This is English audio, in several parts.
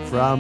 From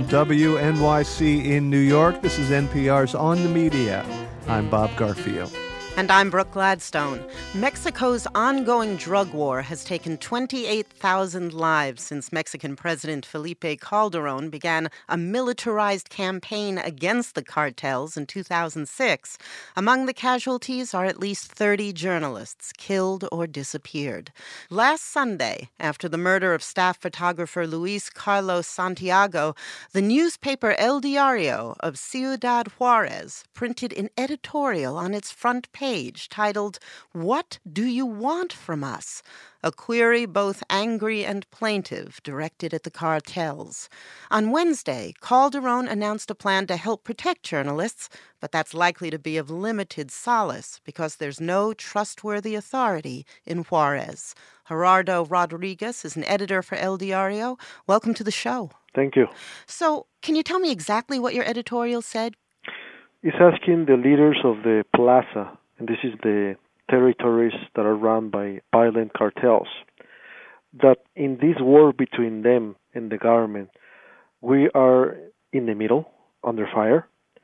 WNYC in New York, this is NPR's On the Media. I'm Bob Garfield. And I'm Brooke Gladstone. Mexico's ongoing drug war has taken 28,000 lives since Mexican President Felipe Calderón began a militarized campaign against the cartels in 2006. Among the casualties are at least 30 journalists killed or disappeared. Last Sunday, after the murder of staff photographer Luis Carlos Santiago, the newspaper El Diario of Ciudad Juarez printed an editorial on its front page titled, "What Do You Want From Us?" A query both angry and plaintive directed at the cartels. On Wednesday, Calderón announced a plan to help protect journalists, but that's likely to be of limited solace because there's no trustworthy authority in Juarez. Gerardo Rodriguez is an editor for El Diario. Welcome to the show. Thank you. So, can you tell me exactly what your editorial said? It's asking the leaders of the Plaza, and this is the territories that are run by violent cartels, that in this war between them and the government, we are in the middle, under fire,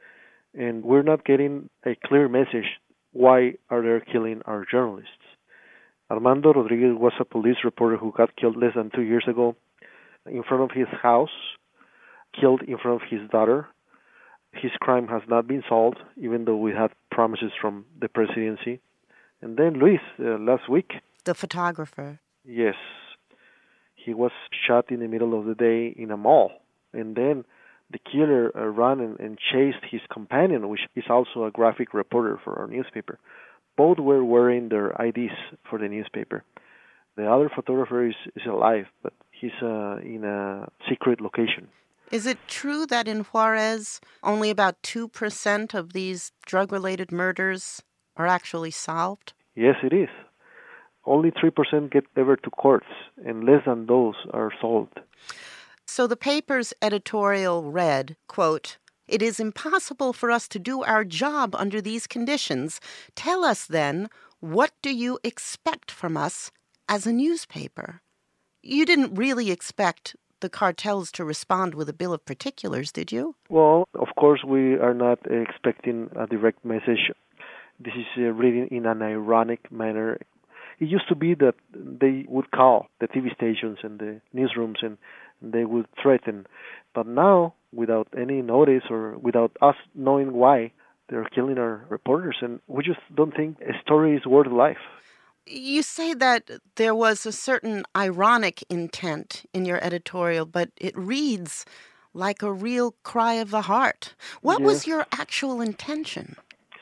and we're not getting a clear message why are they killing our journalists. Armando Rodriguez was a police reporter who got killed less than 2 years ago in front of his house, killed in front of his daughter. His crime has not been solved, even though we had promises from the presidency. And then Luis, last week. The photographer. Yes. He was shot in the middle of the day in a mall. And then the killer ran and chased his companion, which is also a graphic reporter for our newspaper. Both were wearing their IDs for the newspaper. The other photographer is alive, but he's in a secret location. Is it true that in Juarez, only about 2% of these drug-related murders are actually solved? Yes, it is. Only 3% get ever to courts, and less than those are solved. So the paper's editorial read, quote, "It is impossible for us to do our job under these conditions. Tell us then, what do you expect from us as a newspaper?" You didn't really expect the cartels to respond with a bill of particulars, did you? Well, of course, we are not expecting a direct message. This is written in an ironic manner. It used to be that they would call the TV stations and the newsrooms and they would threaten. But now, without any notice or without us knowing why, they're killing our reporters. And we just don't think a story is worth life. You say that there was a certain ironic intent in your editorial, but it reads like a real cry of the heart. What was your actual intention?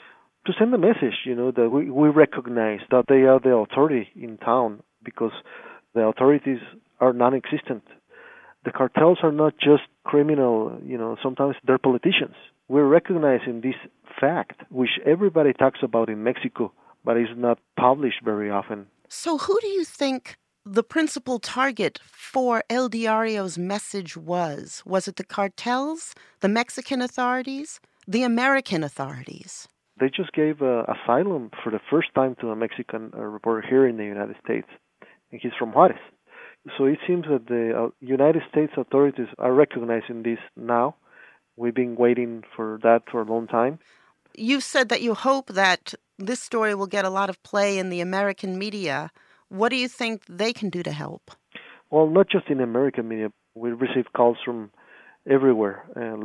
To send a message, that we recognize that they are the authority in town because the authorities are non-existent. The cartels are not just criminal, sometimes they're politicians. We're recognizing this fact, which everybody talks about in Mexico, but is not published very often. So who do you think the principal target for El Diario's message was? Was it the cartels, the Mexican authorities, the American authorities? They just gave asylum for the first time to a Mexican reporter here in the United States, and he's from Juarez. So it seems that the United States authorities are recognizing this now. We've been waiting for that for a long time. You've said that you hope that this story will get a lot of play in the American media. What do you think they can do to help? Well, not just in American media. We receive calls from everywhere,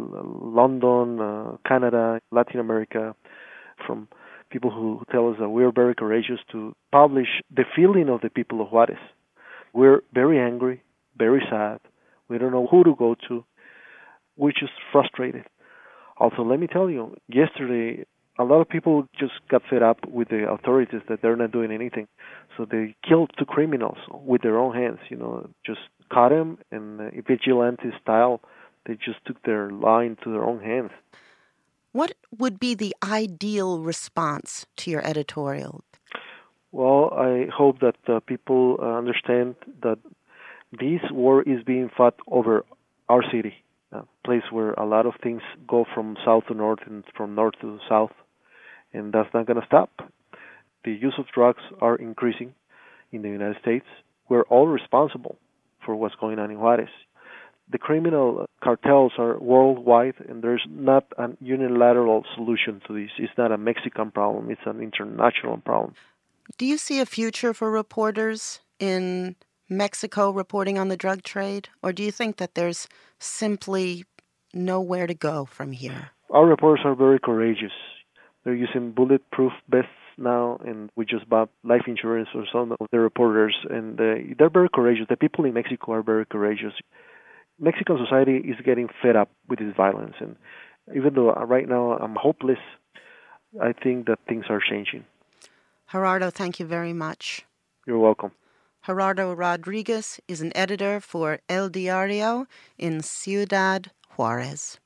London, Canada, Latin America, from people who tell us that we're very courageous to publish the feeling of the people of Juarez. We're very angry, very sad. We don't know who to go to. We're just frustrated. Also, let me tell you, yesterday, a lot of people just got fed up with the authorities that they're not doing anything. So they killed 2 criminals with their own hands, just caught them, and vigilante style, they just took their law into their own hands. What would be the ideal response to your editorial? Well, I hope that people understand that this war is being fought over our city, a place where a lot of things go from south to north and from north to south, and that's not going to stop. The use of drugs are increasing in the United States. We're all responsible for what's going on in Juarez. The criminal cartels are worldwide, and there's not a unilateral solution to this. It's not a Mexican problem. It's an international problem. Do you see a future for reporters in Mexico reporting on the drug trade? Or do you think that there's simply nowhere to go from here? Our reporters are very courageous. They're using bulletproof vests now, and we just bought life insurance for some of the reporters, and they're very courageous. The people in Mexico are very courageous. Mexican society is getting fed up with this violence, and even though right now I'm hopeless, I think that things are changing. Gerardo, thank you very much. You're welcome. Gerardo Rodriguez is an editor for El Diario in Ciudad Juarez.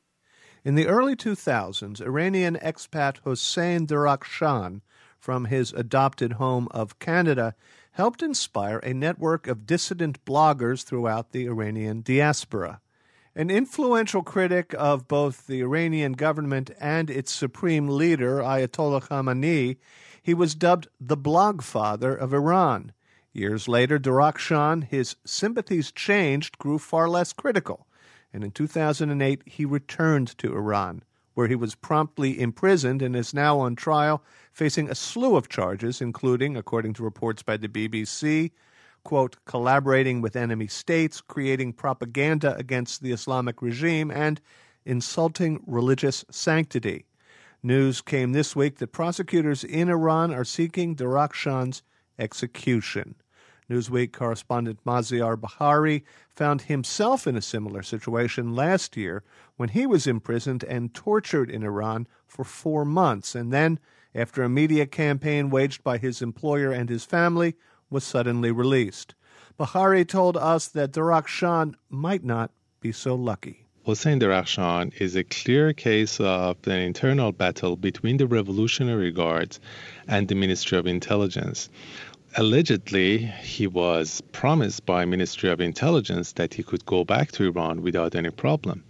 In the early 2000s, Iranian expat Hossein Darakhshan from his adopted home of Canada helped inspire a network of dissident bloggers throughout the Iranian diaspora. An influential critic of both the Iranian government and its supreme leader, Ayatollah Khamenei, he was dubbed the blog father of Iran. Years later, Darakhshan, his sympathies changed, grew far less critical. And in 2008, he returned to Iran, where he was promptly imprisoned and is now on trial, facing a slew of charges, including, according to reports by the BBC, quote, collaborating with enemy states, creating propaganda against the Islamic regime, and insulting religious sanctity. News came this week that prosecutors in Iran are seeking Darakhshan's execution. Newsweek correspondent Maziar Bahari found himself in a similar situation last year when he was imprisoned and tortured in Iran for 4 months, and then, after a media campaign waged by his employer and his family, was suddenly released. Bahari told us that Darakhshan might not be so lucky. Hossein Darakhshan is a clear case of an internal battle between the Revolutionary Guards and the Ministry of Intelligence. Allegedly, he was promised by Ministry of Intelligence that he could go back to Iran without any problem.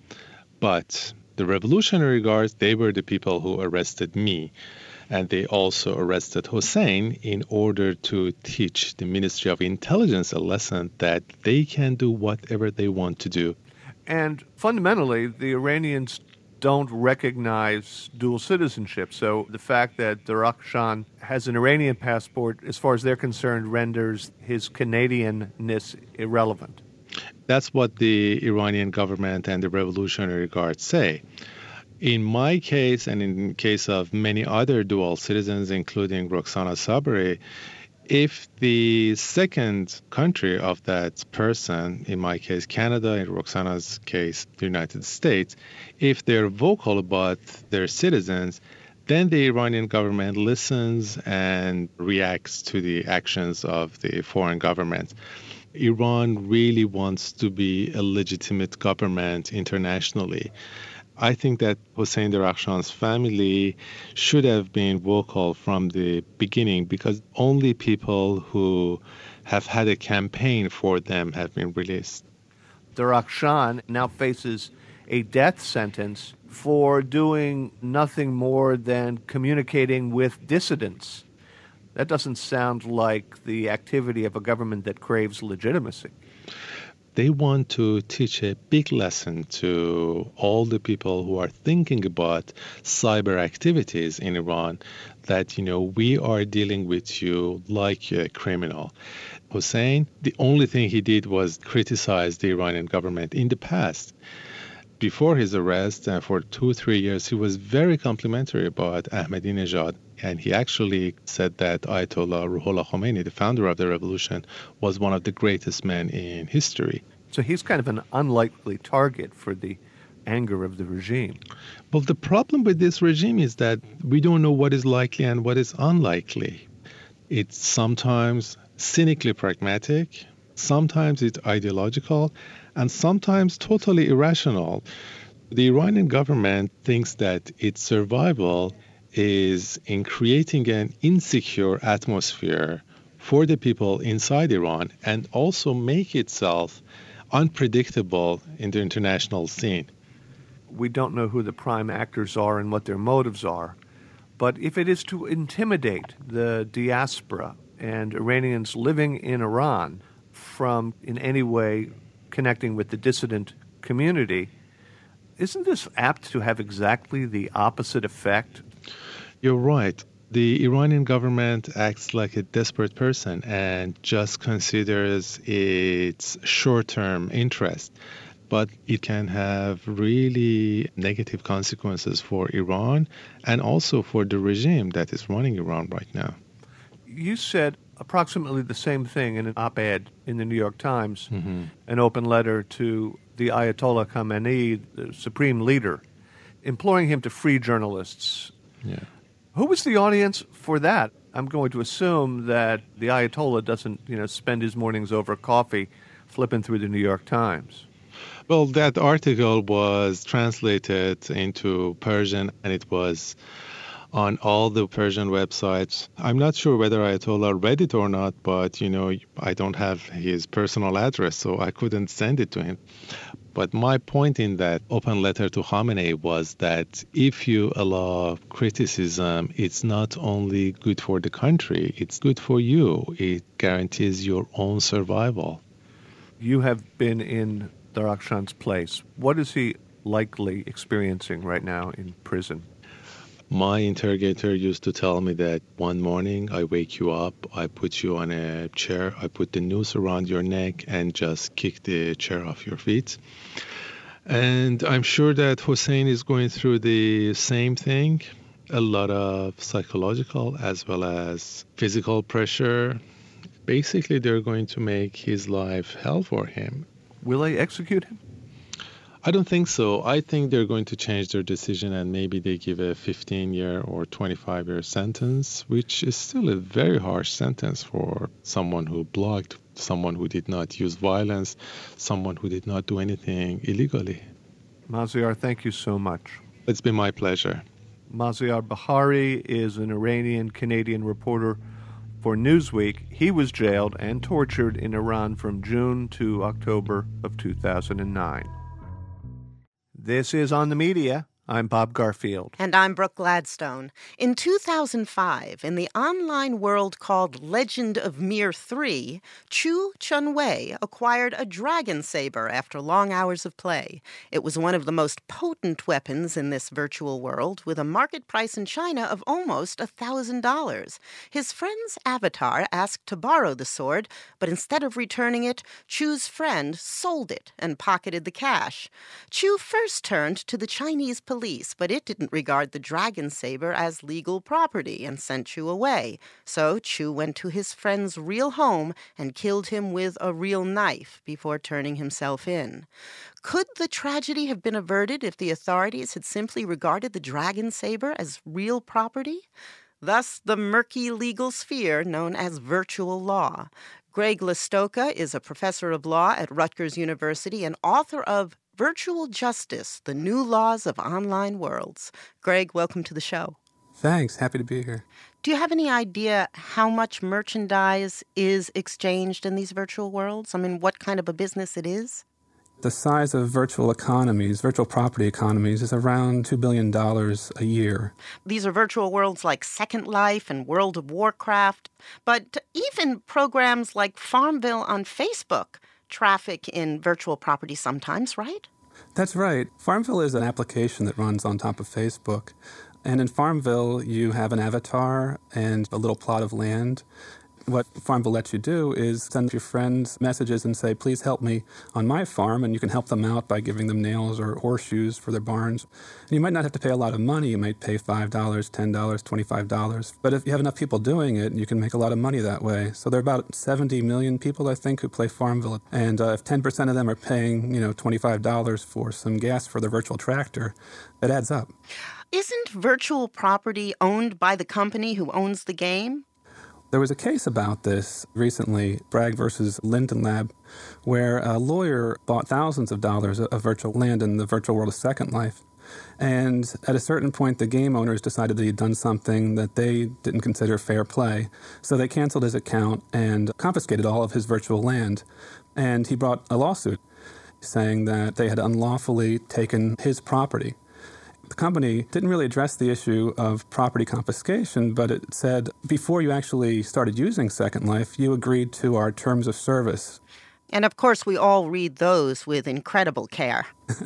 But the Revolutionary Guards, they were the people who arrested me. And they also arrested Hossein in order to teach the Ministry of Intelligence a lesson that they can do whatever they want to do. And fundamentally, the Iranians don't recognize dual citizenship. So the fact that Darakhshan has an Iranian passport, as far as they're concerned, renders his Canadianness irrelevant. That's what the Iranian government and the Revolutionary Guard say. In my case, and in the case of many other dual citizens, including Roxana Sabri, if the second country of that person, in my case Canada, in Roxana's case the United States, if they're vocal about their citizens, then the Iranian government listens and reacts to the actions of the foreign government. Iran really wants to be a legitimate government internationally. I think that Hossein Darakhshan's family should have been vocal from the beginning because only people who have had a campaign for them have been released. Darakhshan now faces a death sentence for doing nothing more than communicating with dissidents. That doesn't sound like the activity of a government that craves legitimacy. They want to teach a big lesson to all the people who are thinking about cyber activities in Iran that, we are dealing with you like a criminal. Hossein, the only thing he did was criticize the Iranian government in the past. Before his arrest, for 2-3 years, he was very complimentary about Ahmadinejad. And he actually said that Ayatollah Ruhollah Khomeini, the founder of the revolution, was one of the greatest men in history. So he's kind of an unlikely target for the anger of the regime. Well, the problem with this regime is that we don't know what is likely and what is unlikely. It's sometimes cynically pragmatic, sometimes it's ideological, and sometimes totally irrational. The Iranian government thinks that its survival is in creating an insecure atmosphere for the people inside Iran and also make itself unpredictable in the international scene. We don't know who the prime actors are and what their motives are, but if it is to intimidate the diaspora and Iranians living in Iran from in any way connecting with the dissident community. Isn't this apt to have exactly the opposite effect? You're right. The Iranian government acts like a desperate person and just considers its short-term interest. But it can have really negative consequences for Iran and also for the regime that is running Iran right now. You said approximately the same thing in an op-ed in the New York Times, an open letter to the Ayatollah Khamenei, the supreme leader, imploring him to free journalists. Yeah. Who was the audience for that? I'm going to assume that the Ayatollah doesn't, spend his mornings over coffee flipping through the New York Times. Well, that article was translated into Persian, and it was on all the Persian websites. I'm not sure whether Ayatollah read it or not, but, I don't have his personal address, so I couldn't send it to him. But my point in that open letter to Khamenei was that if you allow criticism, it's not only good for the country, it's good for you. It guarantees your own survival. You have been in Darakhshan's place. What is he likely experiencing right now in prison? My interrogator used to tell me that one morning I wake you up, I put you on a chair, I put the noose around your neck and just kick the chair off your feet. And I'm sure that Hossein is going through the same thing, a lot of psychological as well as physical pressure. Basically, they're going to make his life hell for him. Will they execute him? I don't think so. I think they're going to change their decision and maybe they give a 15-year or 25-year sentence, which is still a very harsh sentence for someone who blogged, someone who did not use violence, someone who did not do anything illegally. Maziar, thank you so much. It's been my pleasure. Maziar Bahari is an Iranian-Canadian reporter for Newsweek. He was jailed and tortured in Iran from June to October of 2009. This is On the Media. I'm Bob Garfield. And I'm Brooke Gladstone. In 2005, in the online world called Legend of Mir 3, Chu Chunwei acquired a dragon saber after long hours of play. It was one of the most potent weapons in this virtual world, with a market price in China of almost $1,000. His friend's avatar asked to borrow the sword, but instead of returning it, Chu's friend sold it and pocketed the cash. Chu first turned to the Chinese police, but it didn't regard the dragon saber as legal property and sent Chu away. So Chu went to his friend's real home and killed him with a real knife before turning himself in. Could the tragedy have been averted if the authorities had simply regarded the dragon saber as real property? Thus, the murky legal sphere known as virtual law. Greg Listoka is a professor of law at Rutgers University and author of Virtual Justice, The New Laws of Online Worlds. Greg, welcome to the show. Thanks. Happy to be here. Do you have any idea how much merchandise is exchanged in these virtual worlds? I mean, what kind of a business it is? The size of virtual economies, virtual property economies, is around $2 billion a year. These are virtual worlds like Second Life and World of Warcraft. But even programs like Farmville on Facebook traffic in virtual property sometimes, right? That's right. Farmville is an application that runs on top of Facebook. And in Farmville, you have an avatar and a little plot of land. What Farmville lets you do is send your friends messages and say, please help me on my farm, and you can help them out by giving them nails or horseshoes for their barns. And you might not have to pay a lot of money. You might pay $5, $10, $25. But if you have enough people doing it, you can make a lot of money that way. So there are about 70 million people, I think, who play Farmville. And if 10% of them are paying, $25 for some gas for their virtual tractor, it adds up. Isn't virtual property owned by the company who owns the game? There was a case about this recently, Bragg versus Linden Lab, where a lawyer bought thousands of dollars of virtual land in the virtual world of Second Life. And at a certain point, the game owners decided that he'd done something that they didn't consider fair play. So they canceled his account and confiscated all of his virtual land. And he brought a lawsuit saying that they had unlawfully taken his property. The company didn't really address the issue of property confiscation, but it said, before you actually started using Second Life, you agreed to our terms of service. And of course, we all read those with incredible care.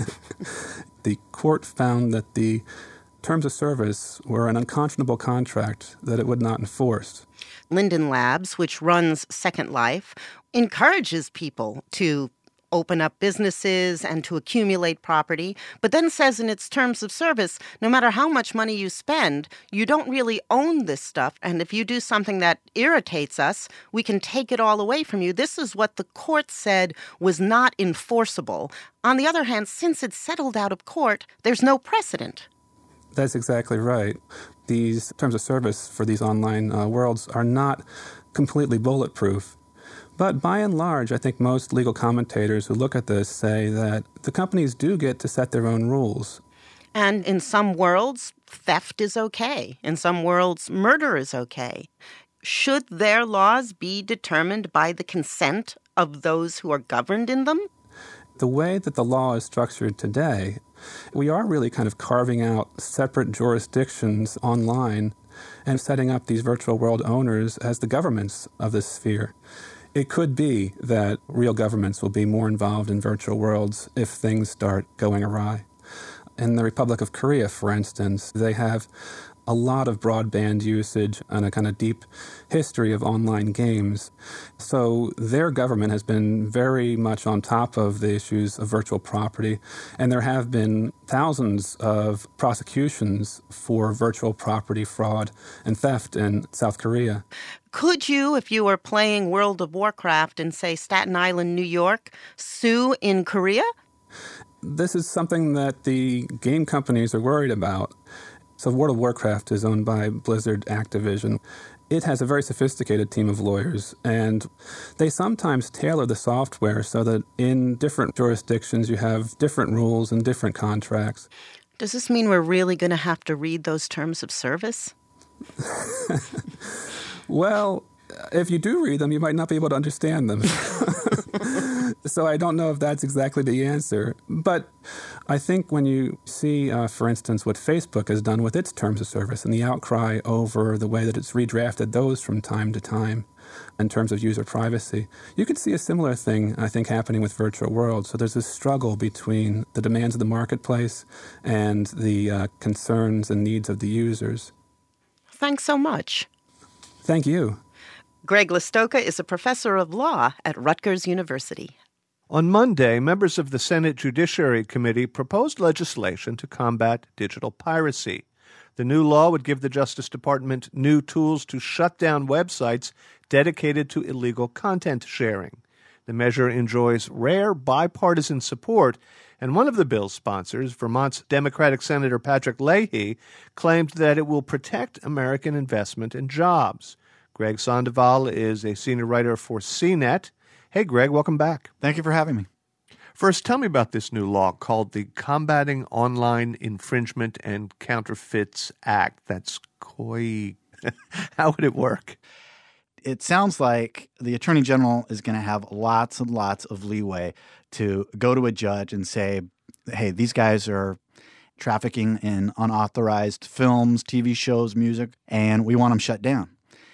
The court found that the terms of service were an unconscionable contract that it would not enforce. Linden Labs, which runs Second Life, encourages people to open up businesses and to accumulate property, but then says in its terms of service, no matter how much money you spend, you don't really own this stuff, and if you do something that irritates us, we can take it all away from you. This is what the court said was not enforceable. On the other hand, since it's settled out of court, there's no precedent. That's exactly right. These terms of service for these online worlds are not completely bulletproof. But by and large, I think most legal commentators who look at this say that the companies do get to set their own rules. And in some worlds, theft is okay. In some worlds, murder is okay. Should their laws be determined by the consent of those who are governed in them? The way that the law is structured today, we are really kind of carving out separate jurisdictions online and setting up these virtual world owners as the governments of this sphere. It could be that real governments will be more involved in virtual worlds if things start going awry. In the Republic of Korea, for instance, they have a lot of broadband usage and a kind of deep history of online games. So their government has been very much on top of the issues of virtual property, and there have been thousands of prosecutions for virtual property fraud and theft in South Korea. Could you, if you were playing World of Warcraft in, say, Staten Island, New York, sue in Korea? This is something that the game companies are worried about. So World of Warcraft is owned by Blizzard Activision. It has a very sophisticated team of lawyers, and they sometimes tailor the software so that in different jurisdictions you have different rules and different contracts. Does this mean we're really going to have to read those terms of service? Well, if you do read them, you might not be able to understand them. So I don't know if that's exactly the answer. But I think when you see, for instance, what Facebook has done with its terms of service and the outcry over the way that it's redrafted those from time to time in terms of user privacy, you could see a similar thing, I think, happening with virtual worlds. So there's this struggle between the demands of the marketplace and the concerns and needs of the users. Thanks so much. Thank you. Greg Listoka is a professor of law at Rutgers University. On Monday, members of the Senate Judiciary Committee proposed legislation to combat digital piracy. The new law would give the Justice Department new tools to shut down websites dedicated to illegal content sharing. The measure enjoys rare bipartisan support, and one of the bill's sponsors, Vermont's Democratic Senator Patrick Leahy, claimed that it will protect American investment and jobs. Greg Sandoval is a senior writer for CNET. Hey, Greg, welcome back. Thank you for having me. First, tell me about this new law called the Combating Online Infringement and Counterfeits Act. That's COI. How would it work? It sounds like the Attorney General is going to have lots and lots of leeway to go to a judge and say, hey, these guys are trafficking in unauthorized films, TV shows, music, and we want them shut down.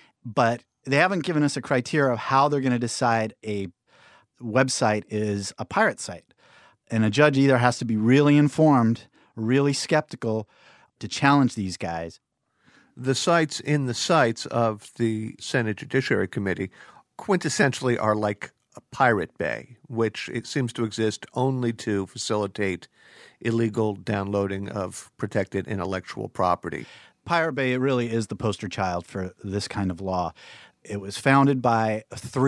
But they haven't given us a criteria of how they're going to decide a website is a pirate site. And a judge either has to be really informed, really skeptical to challenge these guys. The sites in the sites of the Senate Judiciary Committee quintessentially are like a Pirate Bay, which it seems to exist only to facilitate illegal downloading of protected intellectual property. Pirate Bay really is the poster child for this kind of law. It was founded by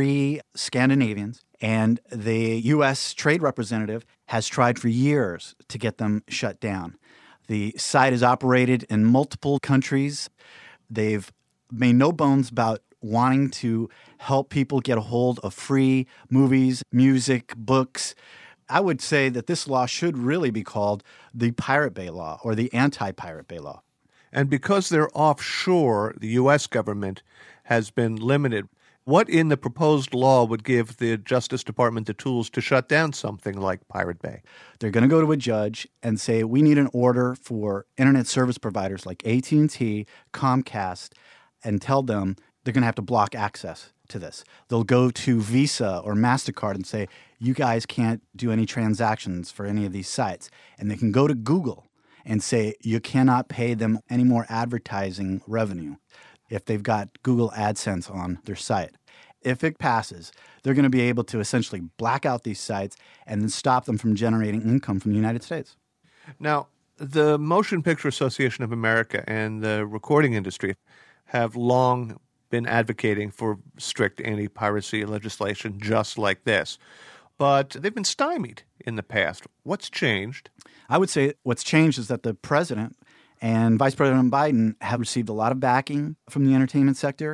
3 Scandinavians, and the U.S. Trade Representative has tried for years to get them shut down. The site is operated in multiple countries. They've made no bones about wanting to help people get a hold of free movies, music, books. I would say that this law should really be called the Pirate Bay Law or the Anti-Pirate Bay Law. And because they're offshore, the U.S. government has been limited. What in the proposed law would give the Justice Department the tools to shut down something like Pirate Bay? They're going to go to a judge and say, we need an order for internet service providers like AT&T, Comcast, and tell them they're going to have to block access to this. They'll go to Visa or MasterCard and say, you guys can't do any transactions for any of these sites. And they can go to Google and say, you cannot pay them any more advertising revenue if they've got Google AdSense on their site. If it passes, they're going to be able to essentially black out these sites and then stop them from generating income from the United States. Now, the Motion Picture Association of America and the recording industry have long been advocating for strict anti-piracy legislation just like this. But they've been stymied in the past. What's changed? I would say what's changed is that the president and Vice President Biden have received a lot of backing from the entertainment sector.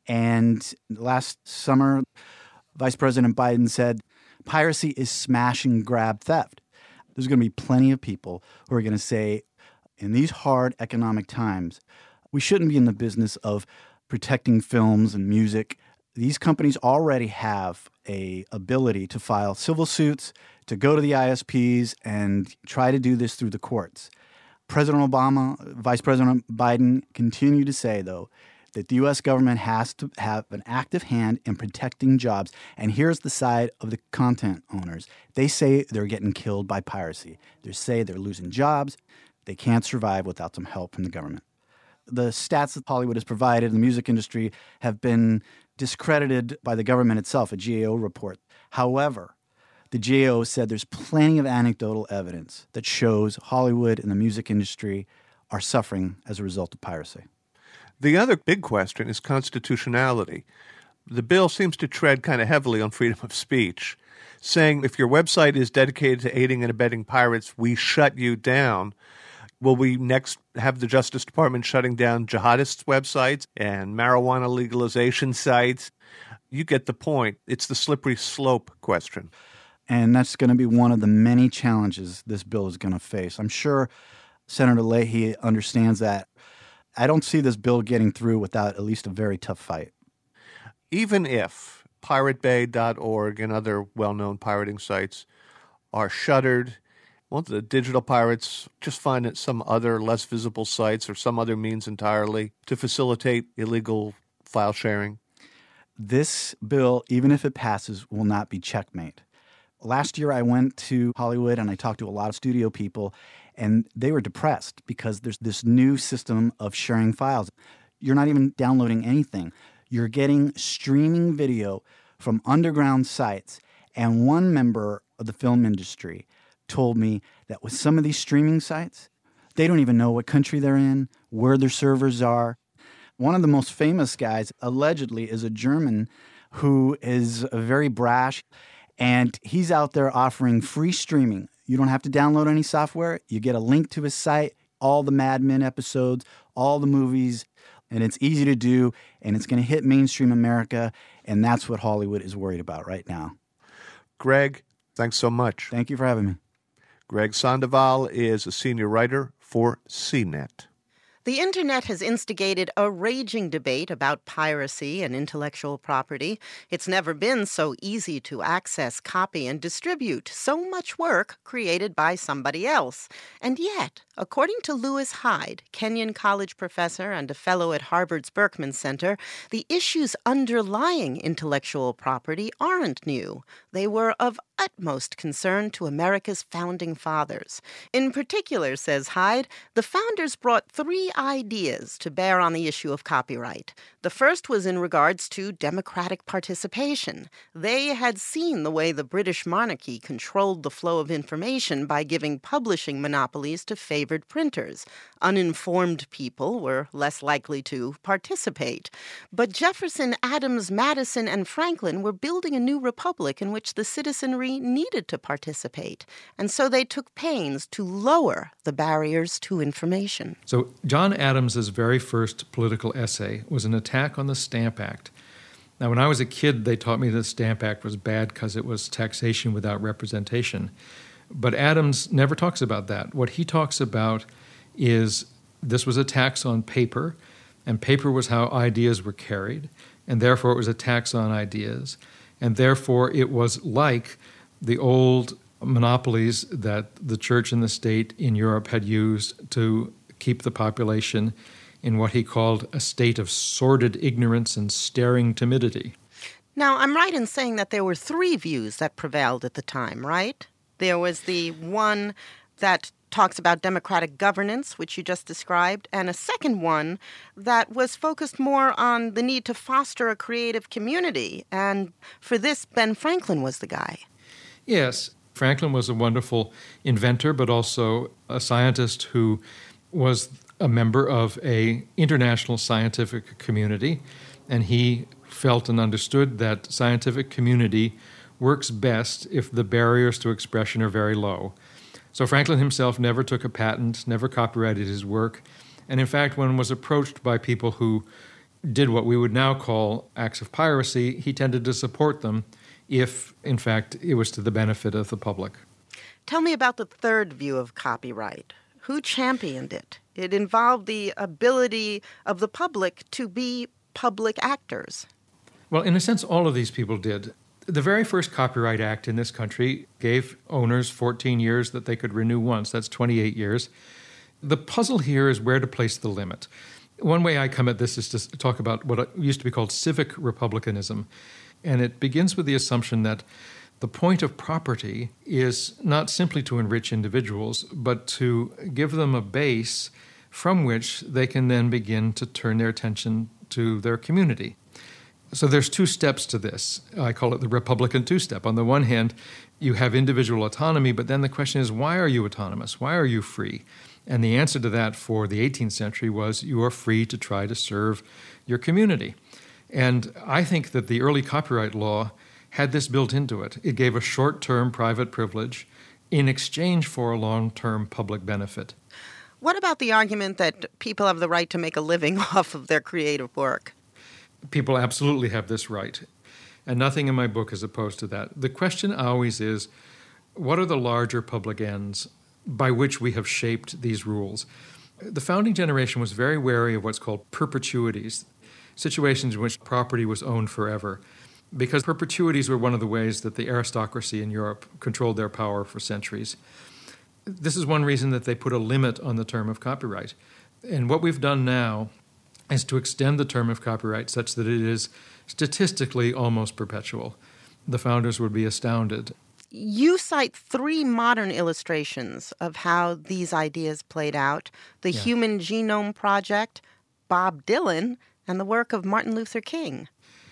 And last summer, Vice President Biden said, piracy is smash and grab theft. There's going to be plenty of people who are going to say, in these hard economic times, we shouldn't be in the business of protecting films and music. These companies already have a ability to file civil suits, to go to the ISPs and try to do this through the courts. President Obama, Vice President Biden continue to say, though, that the U.S. government has to have an active hand in protecting jobs. And here's the side of the content owners. They say they're getting killed by piracy. They say they're losing jobs. They can't survive without some help from the government. The stats that Hollywood has provided in the music industry have been discredited by the government itself, a GAO report. However, the GAO said there's plenty of anecdotal evidence that shows Hollywood and the music industry are suffering as a result of piracy. The other big question is constitutionality. The bill seems to tread kind of heavily on freedom of speech, saying if your website is dedicated to aiding and abetting pirates, we shut you down. Will we next have the Justice Department shutting down jihadists' websites and marijuana legalization sites? You get the point. It's the slippery slope question. And that's going to be one of the many challenges this bill is going to face. I'm sure Senator Leahy understands that. I don't see this bill getting through without at least a very tough fight. Even if piratebay.org and other well-known pirating sites are shuttered, won't the digital pirates just find some other less visible sites or some other means entirely to facilitate illegal file sharing? This bill, even if it passes, will not be checkmate. Last year I went to Hollywood and I talked to a lot of studio people, and they were depressed because there's this new system of sharing files. You're not even downloading anything. You're getting streaming video from underground sites. And one member of the film industry told me that with some of these streaming sites, they don't even know what country they're in, where their servers are. One of the most famous guys, allegedly, is a German who is very brash, and he's out there offering free streaming. You don't have to download any software. You get a link to his site, all the Mad Men episodes, all the movies, and it's easy to do, and it's going to hit mainstream America, and that's what Hollywood is worried about right now. Greg, thanks so much. Thank you for having me. Greg Sandoval is a senior writer for CNET. The internet has instigated a raging debate about piracy and intellectual property. It's never been so easy to access, copy, and distribute so much work created by somebody else. And yet, according to Lewis Hyde, Kenyon College professor and a fellow at Harvard's Berkman Center, the issues underlying intellectual property aren't new. They were of utmost concern to America's founding fathers. In particular, says Hyde, the founders brought three ideas to bear on the issue of copyright. The first was in regards to democratic participation. They had seen the way the British monarchy controlled the flow of information by giving publishing monopolies to favored printers. Uninformed people were less likely to participate. But Jefferson, Adams, Madison, and Franklin were building a new republic in which the citizenry needed to participate, and so they took pains to lower the barriers to information. So John Adams's very first political essay was an attack on the Stamp Act. Now, when I was a kid, they taught me the Stamp Act was bad because it was taxation without representation. But Adams never talks about that. What he talks about is this was a tax on paper, and paper was how ideas were carried, and therefore it was a tax on ideas, and therefore it was like the old monopolies that the church and the state in Europe had used to keep the population in what he called a state of sordid ignorance and staring timidity. Now, I'm right in saying that there were three views that prevailed at the time, right? There was the one that talks about democratic governance, which you just described, and a second one that was focused more on the need to foster a creative community. And for this, Ben Franklin was the guy. Yes, Franklin was a wonderful inventor, but also a scientist who was a member of an international scientific community, and he felt and understood that scientific community works best if the barriers to expression are very low. So Franklin himself never took a patent, never copyrighted his work, and in fact, when was approached by people who did what we would now call acts of piracy, he tended to support them if, in fact, it was to the benefit of the public. Tell me about the third view of copyright. Who championed it? It involved the ability of the public to be public actors. Well, in a sense, all of these people did. The very first Copyright Act in this country gave owners 14 years that they could renew once. That's 28 years. The puzzle here is where to place the limit. One way I come at this is to talk about what used to be called civic republicanism. And it begins with the assumption that the point of property is not simply to enrich individuals, but to give them a base from which they can then begin to turn their attention to their community. So there's two steps to this. I call it the Republican two-step. On the one hand, you have individual autonomy, but then the question is, why are you autonomous? Why are you free? And the answer to that for the 18th century was you are free to try to serve your community. And I think that the early copyright law had this built into it. It gave a short-term private privilege in exchange for a long-term public benefit. What about the argument that people have the right to make a living off of their creative work? People absolutely have this right, and nothing in my book is opposed to that. The question always is, what are the larger public ends by which we have shaped these rules? The founding generation was very wary of what's called perpetuities, situations in which property was owned forever, because perpetuities were one of the ways that the aristocracy in Europe controlled their power for centuries. This is one reason that they put a limit on the term of copyright. And what we've done now is to extend the term of copyright such that it is statistically almost perpetual. The founders would be astounded. You cite three modern illustrations of how these ideas played out: the Human Genome Project, Bob Dylan, and the work of Martin Luther King.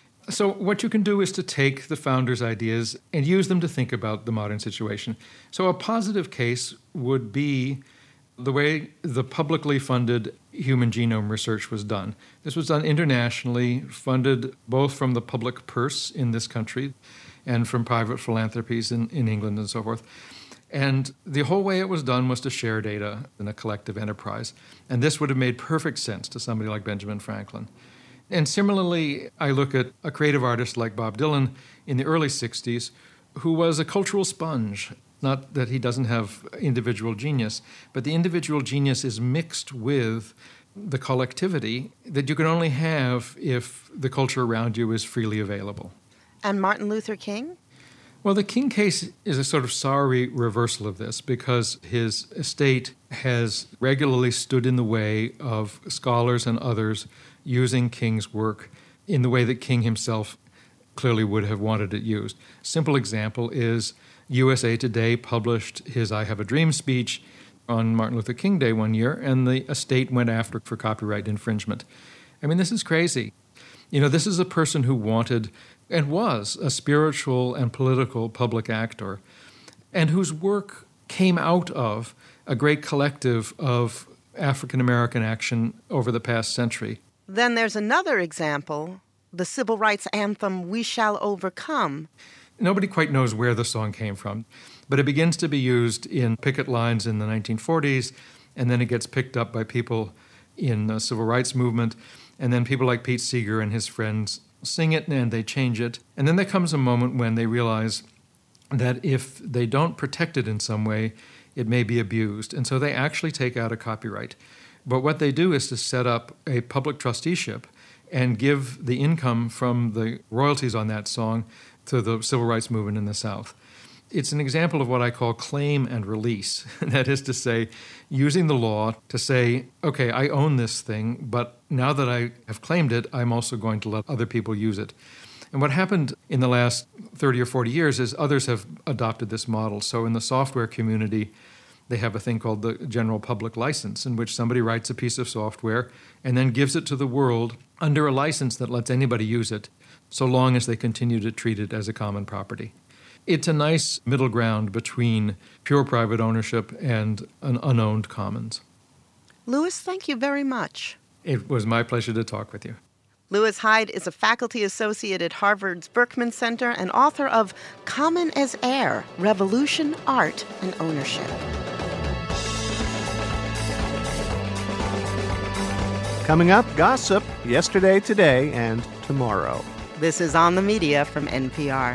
So what you can do is to take the founders' ideas and use them to think about the modern situation. So a positive case would be the way the publicly funded human genome research was done. This was done internationally, funded both from the public purse in this country and from private philanthropies in England and so forth. And the whole way it was done was to share data in a collective enterprise. And this would have made perfect sense to somebody like Benjamin Franklin. And similarly, I look at a creative artist like Bob Dylan in the early 60s, who was a cultural sponge. Not that he doesn't have individual genius, but the individual genius is mixed with the collectivity that you can only have if the culture around you is freely available. And Martin Luther King? Well, the King case is a sort of sorry reversal of this because his estate has regularly stood in the way of scholars and others using King's work in the way that King himself clearly would have wanted it used. Simple example is USA Today published his I Have a Dream speech on Martin Luther King Day one year, and the estate went after for copyright infringement. I mean, this is crazy. You know, this is a person who wanted and was a spiritual and political public actor, and whose work came out of a great collective of African-American action over the past century. Then there's another example, the civil rights anthem, We Shall Overcome. Nobody quite knows where the song came from, but it begins to be used in picket lines in the 1940s, and then it gets picked up by people in the civil rights movement, and then people like Pete Seeger and his friends sing it and they change it. And then there comes a moment when they realize that if they don't protect it in some way, it may be abused. And so they actually take out a copyright. But what they do is to set up a public trusteeship and give the income from the royalties on that song to the civil rights movement in the South. It's an example of what I call claim and release. That is to say, using the law to say, okay, I own this thing, but now that I have claimed it, I'm also going to let other people use it. And what happened in the last 30 or 40 years is others have adopted this model. So in the software community, they have a thing called the general public license, in which somebody writes a piece of software and then gives it to the world under a license that lets anybody use it, so long as they continue to treat it as a common property. It's a nice middle ground between pure private ownership and an unowned commons. Louis, thank you very much. It was my pleasure to talk with you. Louis Hyde is a faculty associate at Harvard's Berkman Center and author of Common as Air, Revolution, Art, and Ownership. Coming up, gossip, yesterday, today, and tomorrow. This is On the Media from NPR.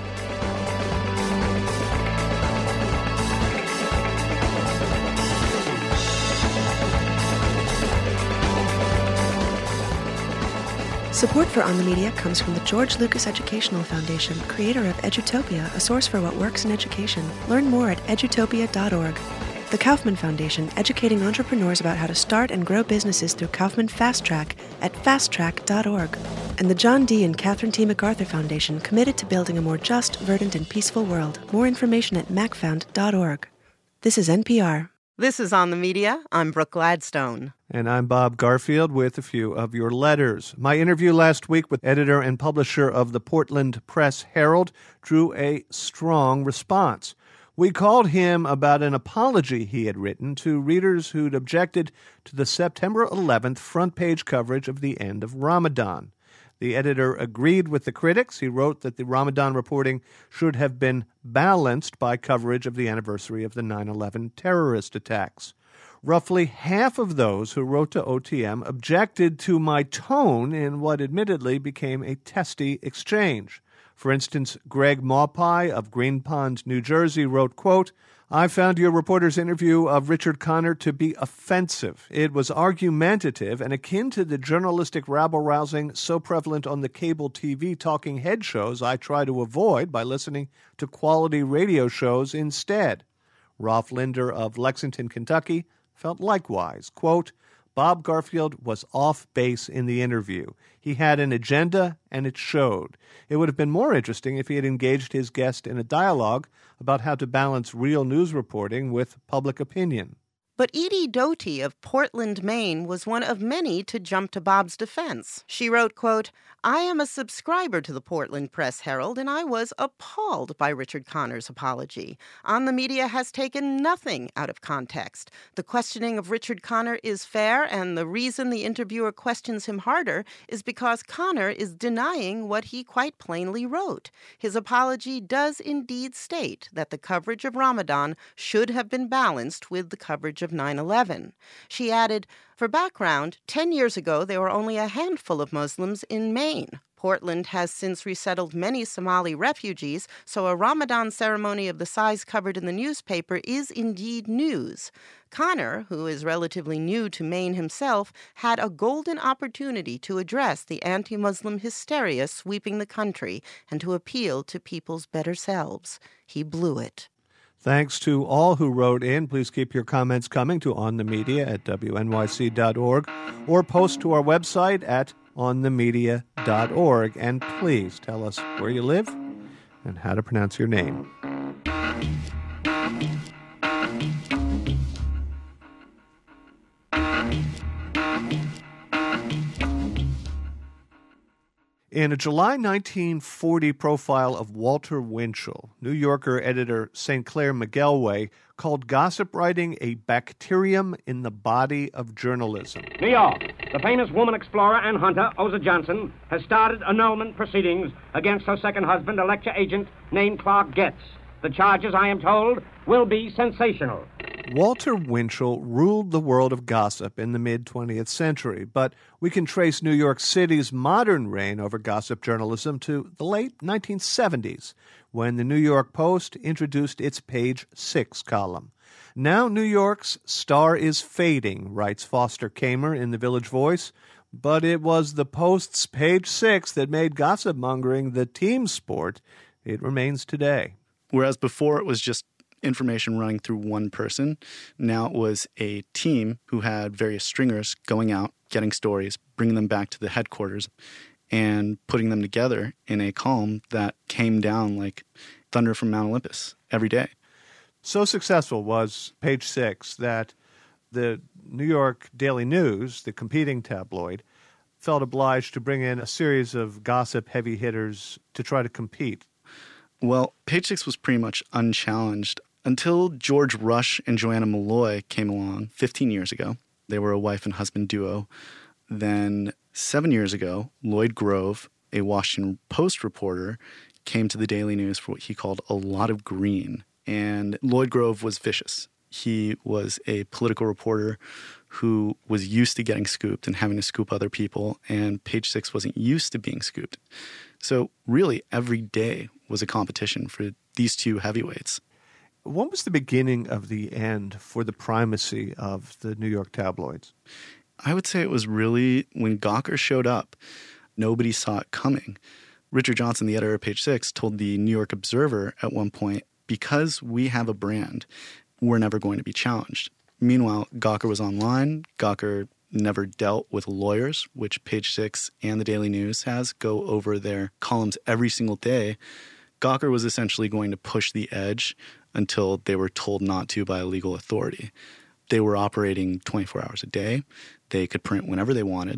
Support for On the Media comes from the George Lucas Educational Foundation, creator of Edutopia, a source for what works in education. Learn more at edutopia.org. The Kaufman Foundation, educating entrepreneurs about how to start and grow businesses through Kaufman Fast Track at fasttrack.org. And the John D. and Catherine T. MacArthur Foundation, committed to building a more just, verdant, and peaceful world. More information at macfound.org. This is NPR. This is On the Media. I'm Brooke Gladstone. And I'm Bob Garfield with a few of your letters. My interview last week with editor and publisher of the Portland Press Herald drew a strong response. We called him about an apology he had written to readers who'd objected to the September 11th front-page coverage of the end of Ramadan. The editor agreed with the critics. He wrote that the Ramadan reporting should have been balanced by coverage of the anniversary of the 9/11 terrorist attacks. Roughly half of those who wrote to OTM objected to my tone in what admittedly became a testy exchange. For instance, Greg Maupai of Green Pond, New Jersey, wrote, quote, I found your reporter's interview of Richard Connor to be offensive. It was argumentative and akin to the journalistic rabble-rousing so prevalent on the cable TV talking head shows I try to avoid by listening to quality radio shows instead. Rolf Linder of Lexington, Kentucky, felt likewise. Quote, Bob Garfield was off base in the interview. He had an agenda, and it showed. It would have been more interesting if he had engaged his guest in a dialogue about how to balance real news reporting with public opinion. But Edie Doty of Portland, Maine, was one of many to jump to Bob's defense. She wrote, quote, I am a subscriber to the Portland Press Herald, and I was appalled by Richard Connor's apology. On the Media has taken nothing out of context. The questioning of Richard Connor is fair, and the reason the interviewer questions him harder is because Connor is denying what he quite plainly wrote. His apology does indeed state that the coverage of Ramadan should have been balanced with the coverage of 9/11. She added, for background, 10 years ago there were only a handful of Muslims in Maine. Portland has since resettled many Somali refugees, so a Ramadan ceremony of the size covered in the newspaper is indeed news. Connor, who is relatively new to Maine himself, had a golden opportunity to address the anti-Muslim hysteria sweeping the country and to appeal to people's better selves. He blew it. Thanks to all who wrote in. Please keep your comments coming to onthemedia@wnyc.org or post to our website at onthemedia.org. And please tell us where you live and how to pronounce your name. In a July 1940 profile of Walter Winchell, New Yorker editor St. Clair McElway called gossip writing a bacterium in the body of journalism. New York, the famous woman explorer and hunter, Oza Johnson, has started annulment proceedings against her second husband, a lecture agent named Clark Getz. The charges, I am told, will be sensational. Walter Winchell ruled the world of gossip in the mid-20th century, but we can trace New York City's modern reign over gossip journalism to the late 1970s, when the New York Post introduced its Page 6 column. Now New York's star is fading, writes Foster Kamer in the Village Voice, but it was the Post's Page 6 that made gossip mongering the team sport it remains today. Whereas before it was just information running through one person, now it was a team who had various stringers going out, getting stories, bringing them back to the headquarters. and putting them together in a column that came down like thunder from Mount Olympus every day. So successful was Page Six that the New York Daily News, the competing tabloid, felt obliged to bring in a series of gossip heavy hitters to try to compete. Well, Page Six was pretty much unchallenged until George Rush and Joanna Malloy came along 15 years ago. They were a wife and husband duo. Then 7 years ago, Lloyd Grove, a Washington Post reporter, came to the Daily News for what he called a lot of green. And Lloyd Grove was vicious. He was a political reporter who was used to getting scooped and having to scoop other people, and Page Six wasn't used to being scooped. So really, every day was a competition for these two heavyweights. What was the beginning of the end for the primacy of the New York tabloids? I would say it was really when Gawker showed up. Nobody saw it coming. Richard Johnson, the editor of Page Six, told the New York Observer at one point, because we have a brand, we're never going to be challenged. Meanwhile, Gawker was online. Gawker never dealt with lawyers, which Page Six and the Daily News has go over their columns every single day. Gawker was essentially going to push the edge until they were told not to by a legal authority. They were operating 24 hours a day. They could print whenever they wanted.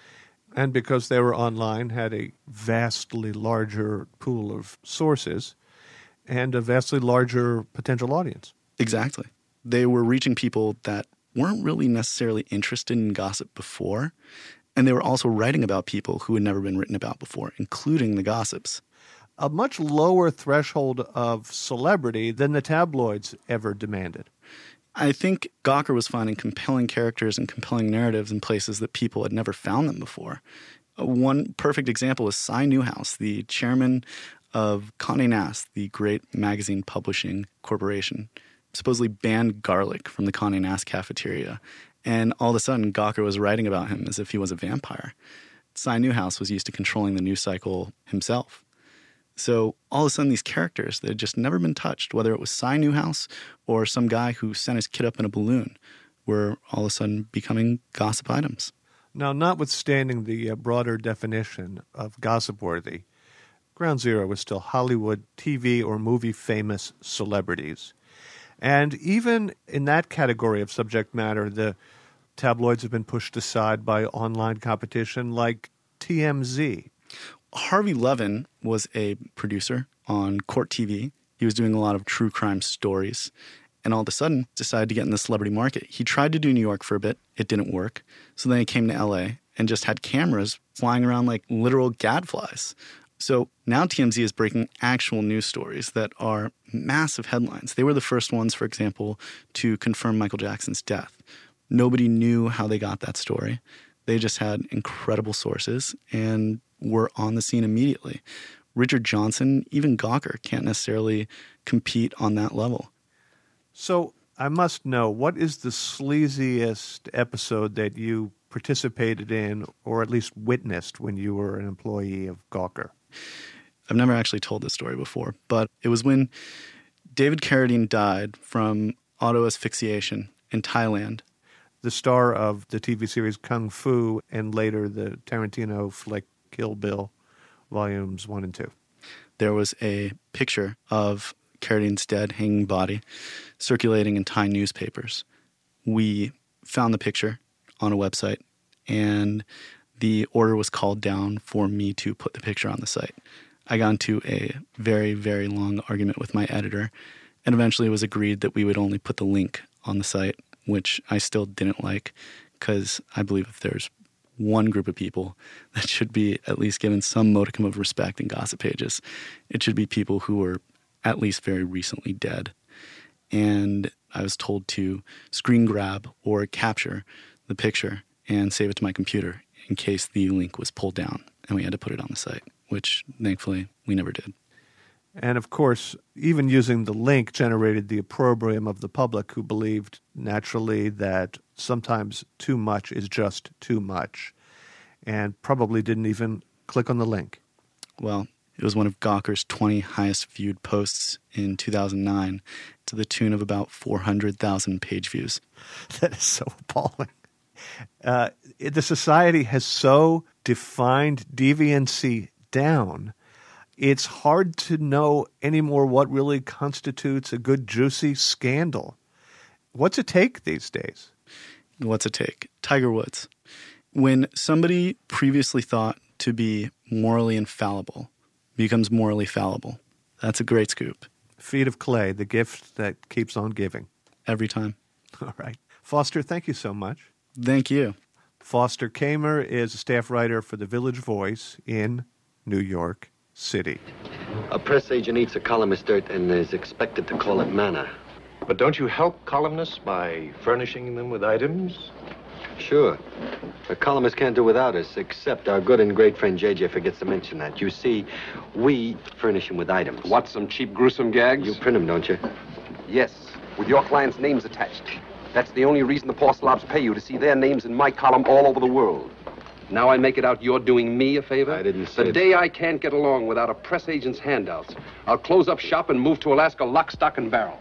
And because they were online, had a vastly larger pool of sources and a vastly larger potential audience. Exactly. They were reaching people that weren't really necessarily interested in gossip before, and they were also writing about people who had never been written about before, including the gossips. A much lower threshold of celebrity than the tabloids ever demanded. I think Gawker was finding compelling characters and compelling narratives in places that people had never found them before. One perfect example is Cy Newhouse, the chairman of Condé Nast, the great magazine publishing corporation, supposedly banned garlic from the Condé Nast cafeteria. And all of a sudden, Gawker was writing about him as if he was a vampire. Cy Newhouse was used to controlling the news cycle himself. So all of a sudden, these characters that had just never been touched, whether it was Cy Newhouse or some guy who sent his kid up in a balloon, were all of a sudden becoming gossip items. Now, notwithstanding the broader definition of gossip-worthy, Ground Zero was still Hollywood TV or movie famous celebrities. And even in that category of subject matter, the tabloids have been pushed aside by online competition like TMZ. Harvey Levin was a producer on Court TV. He was doing a lot of true crime stories, and all of a sudden decided to get in the celebrity market. He tried to do New York for a bit. It didn't work. So then he came to LA and just had cameras flying around like literal gadflies. So now TMZ is breaking actual news stories that are massive headlines. They were the first ones, for example, to confirm Michael Jackson's death. Nobody knew how they got that story. They just had incredible sources and were on the scene immediately. Richard Johnson, even Gawker, can't necessarily compete on that level. So I must know, what is the sleaziest episode that you participated in or at least witnessed when you were an employee of Gawker? I've never actually told this story before, but it was when David Carradine died from auto asphyxiation in Thailand. The star of the TV series Kung Fu and later the Tarantino flick Kill Bill, Volumes 1 and 2. There was a picture of Carradine's dead, hanging body circulating in Thai newspapers. We found the picture on a website, and the order was called down for me to put the picture on the site. I got into a very, very long argument with my editor, and eventually it was agreed that we would only put the link on the site, which I still didn't like, because I believe if there's one group of people that should be at least given some modicum of respect in gossip pages, it should be people who were at least very recently dead. And I was told to screen grab or capture the picture and save it to my computer in case the link was pulled down and we had to put it on the site, which thankfully we never did. And of course, even using the link generated the opprobrium of the public, who believed naturally that sometimes too much is just too much, and probably didn't even click on the link. Well, it was one of Gawker's 20 highest viewed posts in 2009 to the tune of about 400,000 page views. That is so appalling. The society has so defined deviancy down, it's hard to know anymore what really constitutes a good, juicy scandal. What's it take these days? What's it take? Tiger Woods. When somebody previously thought to be morally infallible becomes morally fallible, that's a great scoop. Feet of clay, the gift that keeps on giving. Every time. All right. Foster, thank you so much. Thank you. Foster Kamer is a staff writer for The Village Voice in New York City. A press agent eats a columnist dirt and is expected to call it manna. But don't you help columnists by furnishing them with items? Sure. A columnist can't do without us, except our good and great friend JJ forgets to mention that. You see, we furnish him with items. What, some cheap, gruesome gags? You print them, don't you? Yes, with your clients' names attached. That's the only reason the poor slobs pay you, to see their names in my column all over the world. Now I make it out you're doing me a favor? I didn't say The day I can't get along without a press agent's handouts, I'll close up shop and move to Alaska lock, stock, and barrel.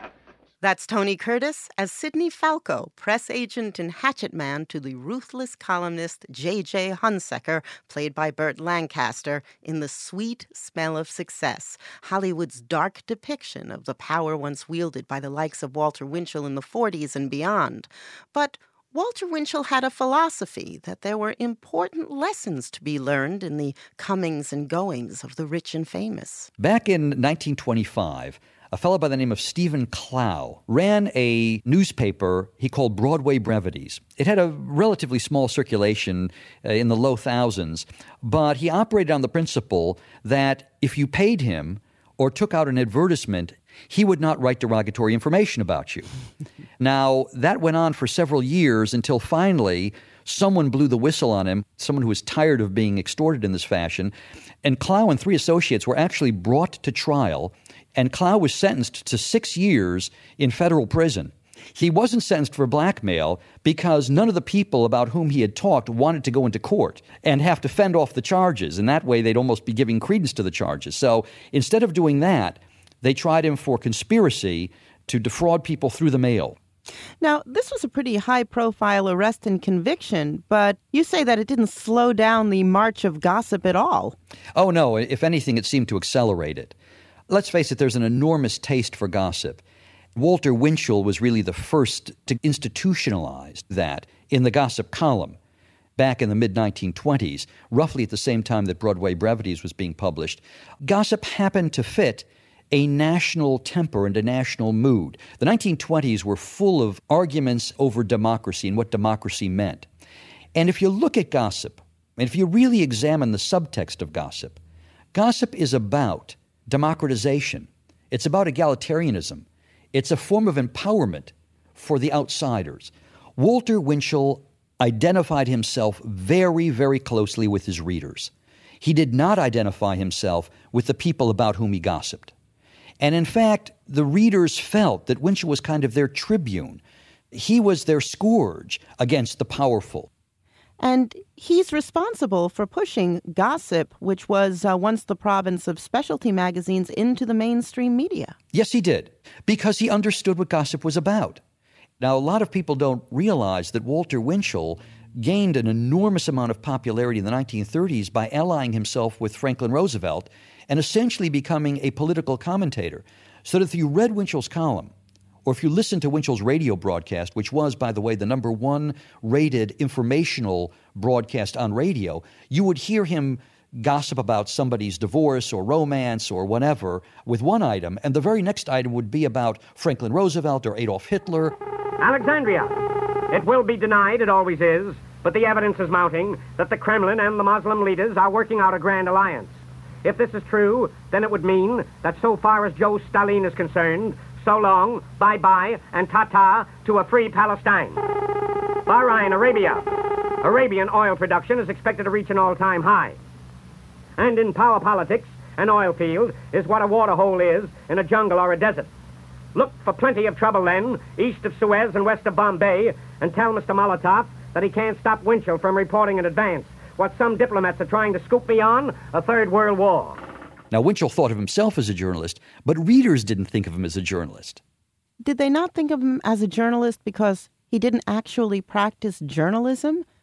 That's Tony Curtis as Sidney Falco, press agent and hatchet man to the ruthless columnist J.J. Hunsaker, played by Burt Lancaster, in The Sweet Smell of Success, Hollywood's dark depiction of the power once wielded by the likes of Walter Winchell in the 40s and beyond. But Walter Winchell had a philosophy that there were important lessons to be learned in the comings and goings of the rich and famous. Back in 1925, a fellow by the name of Stephen Clow ran a newspaper he called Broadway Brevities. It had a relatively small circulation in the low thousands, but he operated on the principle that if you paid him or took out an advertisement, he would not write derogatory information about you. Now, that went on for several years until finally someone blew the whistle on him, someone who was tired of being extorted in this fashion, and Clow and 3 associates were actually brought to trial, and Clow was sentenced to 6 years in federal prison. He wasn't sentenced for blackmail because none of the people about whom he had talked wanted to go into court and have to fend off the charges, and that way they'd almost be giving credence to the charges. So instead of doing that, they tried him for conspiracy to defraud people through the mail. Now, this was a pretty high-profile arrest and conviction, but you say that it didn't slow down the march of gossip at all. Oh, no. If anything, it seemed to accelerate it. Let's face it, there's an enormous taste for gossip. Walter Winchell was really the first to institutionalize that in the gossip column back in the mid-1920s, roughly at the same time that Broadway Brevities was being published. Gossip happened to fit a national temper and a national mood. The 1920s were full of arguments over democracy and what democracy meant. And if you look at gossip, and if you really examine the subtext of gossip, gossip is about democratization. It's about egalitarianism. It's a form of empowerment for the outsiders. Walter Winchell identified himself very, very closely with his readers. He did not identify himself with the people about whom he gossiped. And in fact, the readers felt that Winchell was kind of their tribune. He was their scourge against the powerful. And he's responsible for pushing gossip, which was once the province of specialty magazines, into the mainstream media. Yes, he did, because he understood what gossip was about. Now, a lot of people don't realize that Walter Winchell gained an enormous amount of popularity in the 1930s by allying himself with Franklin Roosevelt and essentially becoming a political commentator. So that if you read Winchell's column, or if you listen to Winchell's radio broadcast, which was, by the way, the #1 rated informational broadcast on radio, you would hear him gossip about somebody's divorce or romance or whatever with one item, and the very next item would be about Franklin Roosevelt or Adolf Hitler. Alexandria. It will be denied, it always is, but the evidence is mounting that the Kremlin and the Muslim leaders are working out a grand alliance. If this is true, then it would mean that so far as Joe Stalin is concerned, so long, bye-bye, and ta-ta to a free Palestine. Bahrain, Arabia. Arabian oil production is expected to reach an all-time high. And in power politics, an oil field is what a water hole is in a jungle or a desert. Look for plenty of trouble then, east of Suez and west of Bombay, and tell Mr. Molotov that he can't stop Winchell from reporting in advance what some diplomats are trying to scoop me on, a third world war. Now, Winchell thought of himself as a journalist, but readers didn't think of him as a journalist. Did they not think of him as a journalist because he didn't actually practice journalism?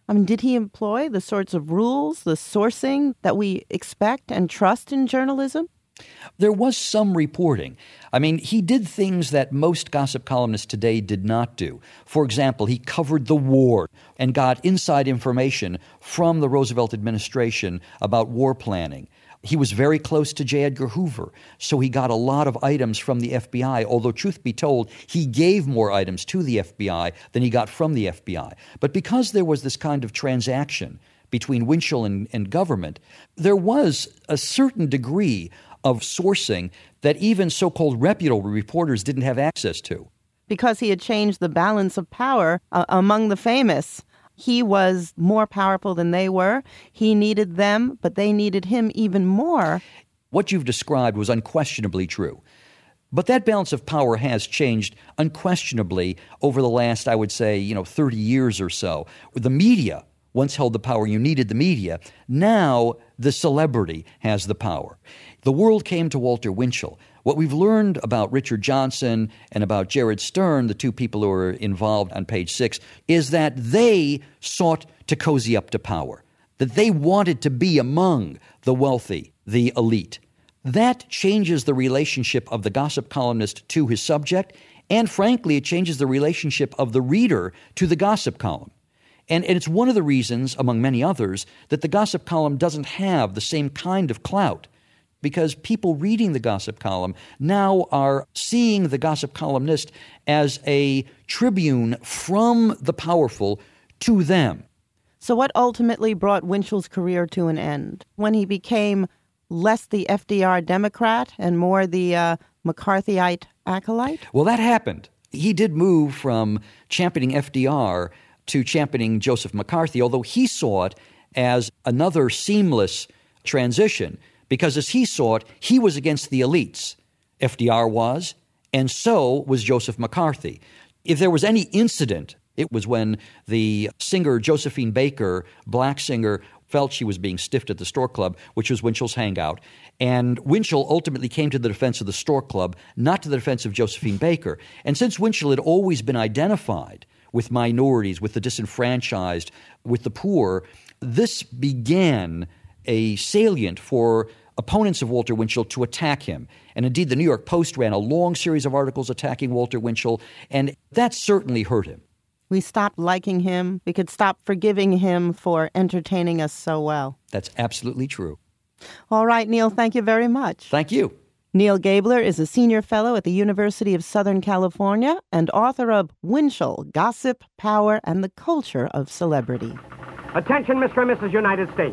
I mean, did he employ the sorts of rules, the sourcing that we expect and trust in journalism? There was some reporting. I mean, he did things that most gossip columnists today did not do. For example, he covered the war and got inside information from the Roosevelt administration about war planning. He was very close to J. Edgar Hoover, so he got a lot of items from the FBI, although truth be told, he gave more items to the FBI than he got from the FBI. But because there was this kind of transaction between Winchell and government, there was a certain degree of sourcing that even so-called reputable reporters didn't have access to. Because he had changed the balance of power among the famous. He was more powerful than they were. He needed them, but they needed him even more. What you've described was unquestionably true. But that balance of power has changed unquestionably over the last, I would say, 30 years or so. The media once held the power. You needed the media. Now the celebrity has the power. The world came to Walter Winchell. What we've learned about Richard Johnson and about Jared Stern, the two people who are involved on page 6, is that they sought to cozy up to power, that they wanted to be among the wealthy, the elite. That changes the relationship of the gossip columnist to his subject, and frankly, it changes the relationship of the reader to the gossip column. And it's one of the reasons, among many others, that the gossip column doesn't have the same kind of clout, because people reading the gossip column now are seeing the gossip columnist as a tribune from the powerful to them. So what ultimately brought Winchell's career to an end? When he became less the FDR Democrat and more the McCarthyite acolyte? Well, that happened. He did move from championing FDR to championing Joseph McCarthy, although he saw it as another seamless transition. Because as he saw it, he was against the elites. FDR was, and so was Joseph McCarthy. If there was any incident, it was when the singer Josephine Baker, black singer, felt she was being stiffed at the Stork Club, which was Winchell's hangout. And Winchell ultimately came to the defense of the Stork Club, not to the defense of Josephine Baker. And since Winchell had always been identified with minorities, with the disenfranchised, with the poor, this began a salient for opponents of Walter Winchell to attack him. And indeed, the New York Post ran a long series of articles attacking Walter Winchell, and that certainly hurt him. We stopped liking him. We could stop forgiving him for entertaining us so well. That's absolutely true. All right, Neil, thank you very much. Thank you. Neil Gabler is a senior fellow at the University of Southern California and author of Winchell, Gossip, Power, and the Culture of Celebrity. Attention, Mr. and Mrs. United States.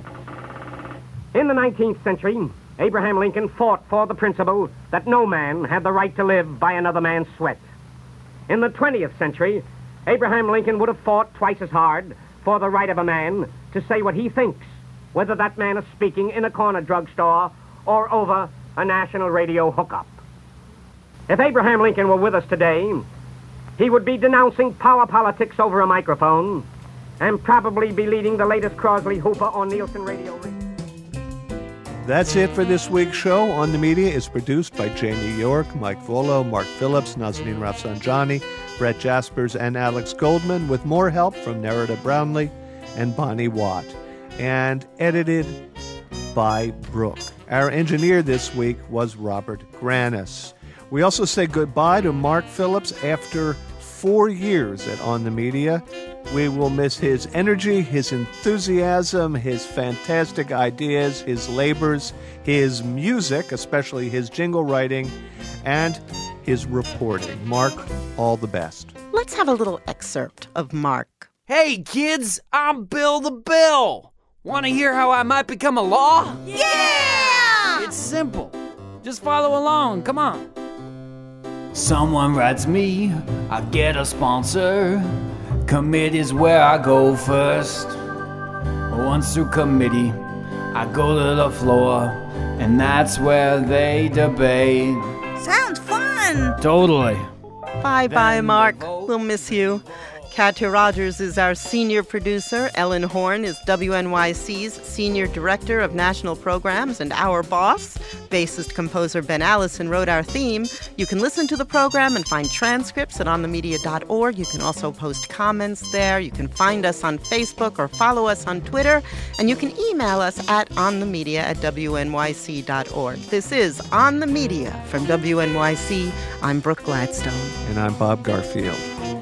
In the 19th century, Abraham Lincoln fought for the principle that no man had the right to live by another man's sweat. In the 20th century, Abraham Lincoln would have fought twice as hard for the right of a man to say what he thinks, whether that man is speaking in a corner drugstore or over a national radio hookup. If Abraham Lincoln were with us today, he would be denouncing power politics over a microphone and probably be leading the latest Crosley, Hooper, or Nielsen radio. That's it for this week's show. On the Media is produced by Jamie York, Mike Volo, Mark Phillips, Nazanin Rafsanjani, Brett Jaspers, and Alex Goldman, with more help from Nerida Brownlee and Bonnie Watt, and edited by Brooke. Our engineer this week was Robert Granis. We also say goodbye to Mark Phillips after 4 years at On the Media. We will miss his energy, his enthusiasm, his fantastic ideas, his labors, his music, especially his jingle writing, and his reporting. Mark, all the best. Let's have a little excerpt of Mark. Hey, kids, I'm Bill the Bill. Want to hear how I might become a law? Yeah! It's simple. Just follow along. Come on. Someone writes me, I get a sponsor. Committee's where I go first. Once through committee, I go to the floor, and that's where they debate. Sounds fun! Totally. Bye-bye, Mark. We'll miss you. Katya Rogers is our senior producer. Ellen Horn is WNYC's senior director of national programs and our boss. Bassist composer Ben Allison wrote our theme. You can listen to the program and find transcripts at onthemedia.org. You can also post comments there. You can find us on Facebook or follow us on Twitter. And you can email us at onthemedia@wnyc.org. This is On the Media from WNYC. I'm Brooke Gladstone. And I'm Bob Garfield.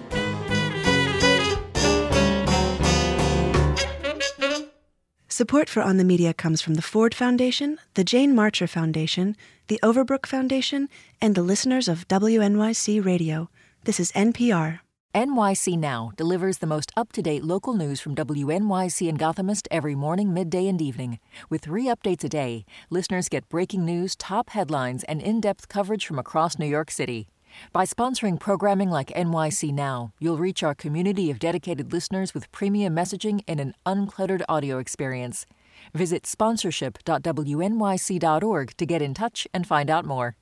Support for On the Media comes from the Ford Foundation, the Jane Marcher Foundation, the Overbrook Foundation, and the listeners of WNYC Radio. This is NPR. NYC Now delivers the most up-to-date local news from WNYC and Gothamist every morning, midday, and evening. With 3 updates a day, listeners get breaking news, top headlines, and in-depth coverage from across New York City. By sponsoring programming like NYC Now, you'll reach our community of dedicated listeners with premium messaging and an uncluttered audio experience. Visit sponsorship.wnyc.org to get in touch and find out more.